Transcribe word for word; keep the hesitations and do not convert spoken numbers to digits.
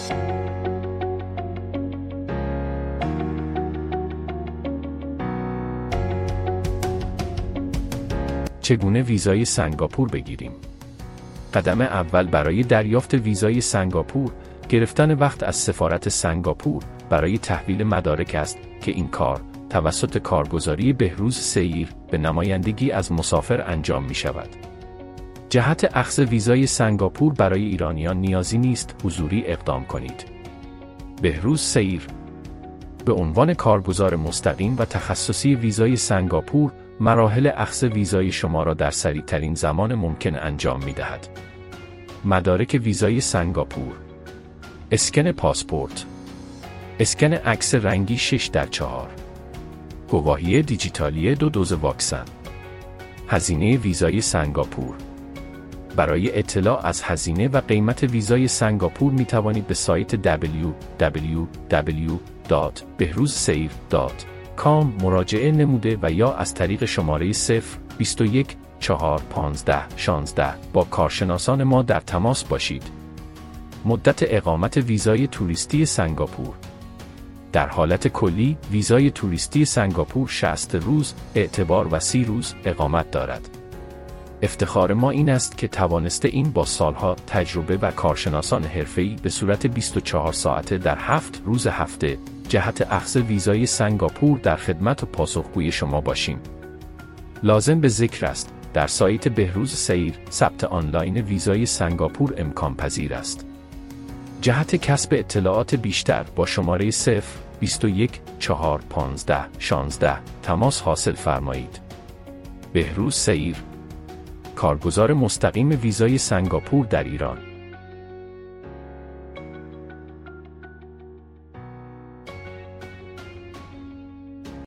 چگونه ویزای سنگاپور بگیریم؟ قدم اول برای دریافت ویزای سنگاپور، گرفتن وقت از سفارت سنگاپور برای تحویل مدارک است که این کار توسط کارگزاری بهروز سیر به نمایندگی از مسافر انجام می شود. جهت اخذ ویزای سنگاپور برای ایرانیان نیازی نیست حضوری اقدام کنید. بهروز سیر به عنوان کارگزار مستقیم و تخصصی ویزای سنگاپور، مراحل اخذ ویزای شما را در سریع‌ترین زمان ممکن انجام می دهد. مدارک ویزای سنگاپور: اسکن پاسپورت، اسکن عکس رنگی شش در چهار، گواهی دیجیتالی دو دوز واکسن. هزینه ویزای سنگاپور. برای اطلاع از هزینه و قیمت ویزای سنگاپور می توانید به سایت دبلیو دبلیو دبلیو دات بهروز سیر دات کام مراجعه نموده و یا از طریق شماره صفر بیست و یک چهار پانزده شانزده با کارشناسان ما در تماس باشید. مدت اقامت ویزای توریستی سنگاپور. در حالت کلی، ویزای توریستی سنگاپور شصت روز اعتبار و سی روز اقامت دارد. افتخار ما این است که توانسته این با سالها تجربه و کارشناسان حرفه‌ای به صورت بیست و چهار ساعته در هفت روز هفته جهت اخذ ویزای سنگاپور در خدمت و پاسخگوی شما باشیم. لازم به ذکر است در سایت بهروز سیر ثبت آنلاین ویزای سنگاپور امکان پذیر است. جهت کسب اطلاعات بیشتر با شماره صفر بیست و یک چهار پانزده شانزده تماس حاصل فرمایید. بهروز سیر، کارگزار مستقیم ویزای سنگاپور در ایران.